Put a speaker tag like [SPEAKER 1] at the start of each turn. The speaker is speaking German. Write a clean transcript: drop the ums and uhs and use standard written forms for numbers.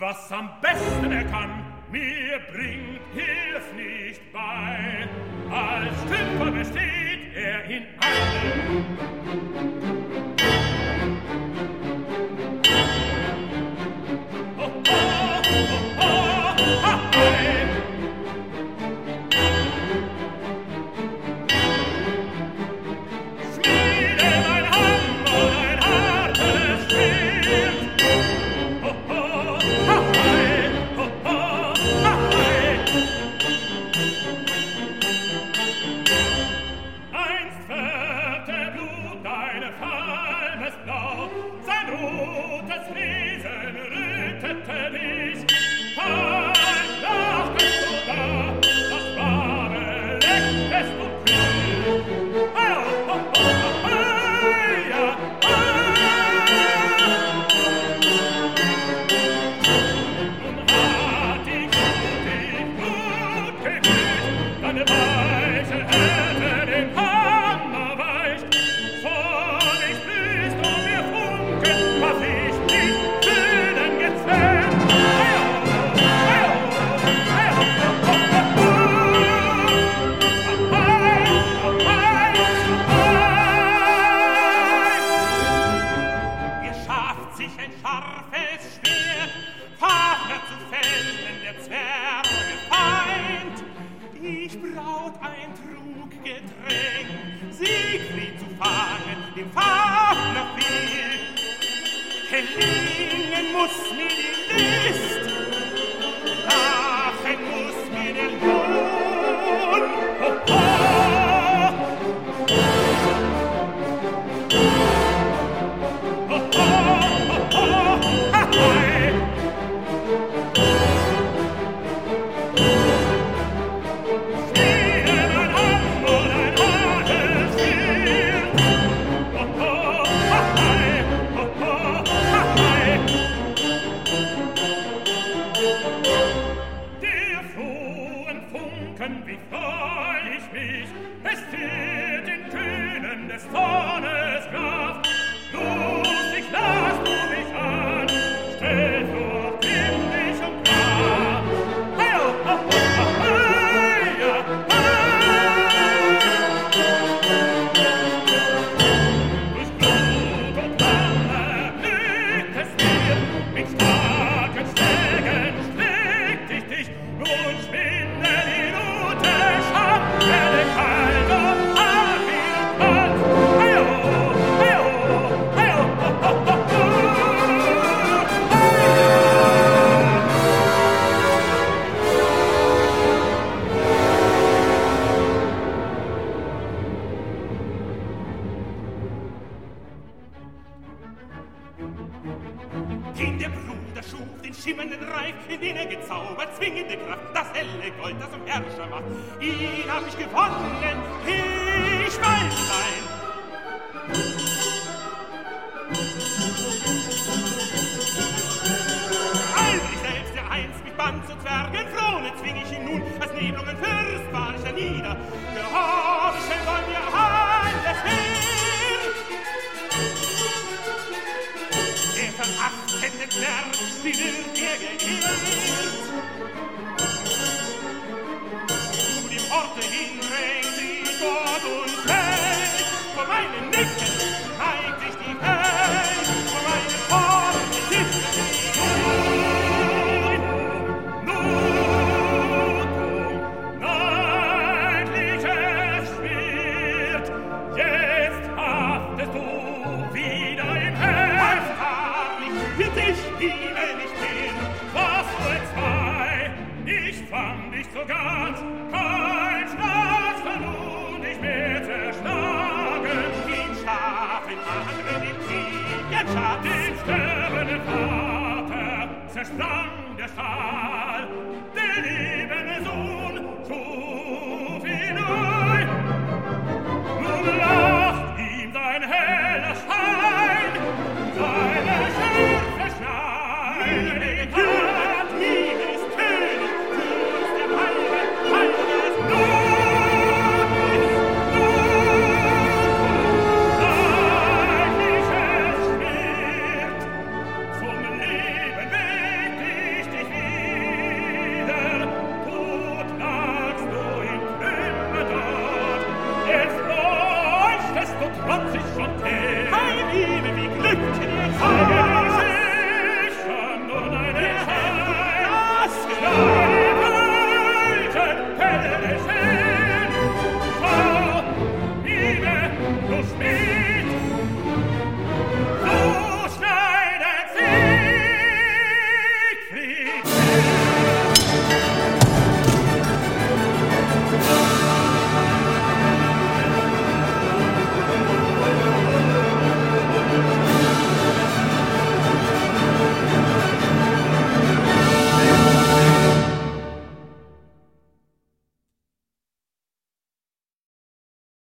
[SPEAKER 1] was am besten er kann, mir bringt Hilf nicht bei. Als Stümper besteht er in allem. Oh, oh, oh, oh, ha, hey. Schmiede mein Hammer, ein hartes Schwert. Oh, oh, ha, hey. Oh, oh, ha, hey. Einst fährte Blut deine Falmes blau, sein rotes Riesen rüttete dich. Fein lachtest du da, das wahre lecktest du kühl. Oh, oh, oh, oh, oh, ja, nun hat die Glut gekühlt, deine weiche Härte den Hammer weicht. Vor dich blühst du mir Funken, was ich nicht fühlen gezählt. Ihr schafft sich ein scharfes Schwert, Fahrer zu fällen, der Zwerge Feind. Ich braut ein Truggetränk, Siegfried zu fangen, dem Fafner fiel. Gelingen muss mir die List, lachen muss mir der Lohn. Oh, oh. Oh, oh, oh, oh, ha, hey. Schmiede mein Hammer, ein hartes Schwert. Oh, oh, ha, hey. Oh, oh, ha, hey. Der frohen Funken, wie freu ich mich, es steht in Tönen des Zornes Kraft. Lustig lass du mich an, stell vor kindlich und klar. Hey, oh, oh, oh, oh, hey, ja, hey. Durch Blut und Flamme blüht es mir, mit starken Schlägen strickt ich dich, nun schwinde die Rute, schaff, werde kalt und hart wie kalt. Hey, oh, hey, oh, hey, oh, oh, oh, oh, oh. Den der Bruder schuf, den schimmernden Reif, in den er gezaubert, zwingende Kraft, das helle Gold, das um Herrscher macht. Ihn hab ich gewonnen, ich weiß sein. Als ich selbst, der einst mich band zu Zwergen Frone, zwing ich ihn nun, als Nebelungen Fürst war ich hernieder. Gehorchen soll mir alles hin. Der verachtende Zwerg, wie wird er geehrt? Zu dem Orte hin drängt sich Gott und Welt. Vor meinen Nicken neigt sich die Welt, vor meinen Worten sitzt die Not, neidliches Schwert. Jetzt haftest du wieder im Herz. Wird ich liebe nicht hin, was wohl zwei, ich fand dich so ganz, kein Schatz verlor dich mehr zerschlagen. Den scharfen Mann, den Tigerschatz, den sterbenden Vater, zersprang der Stahl, den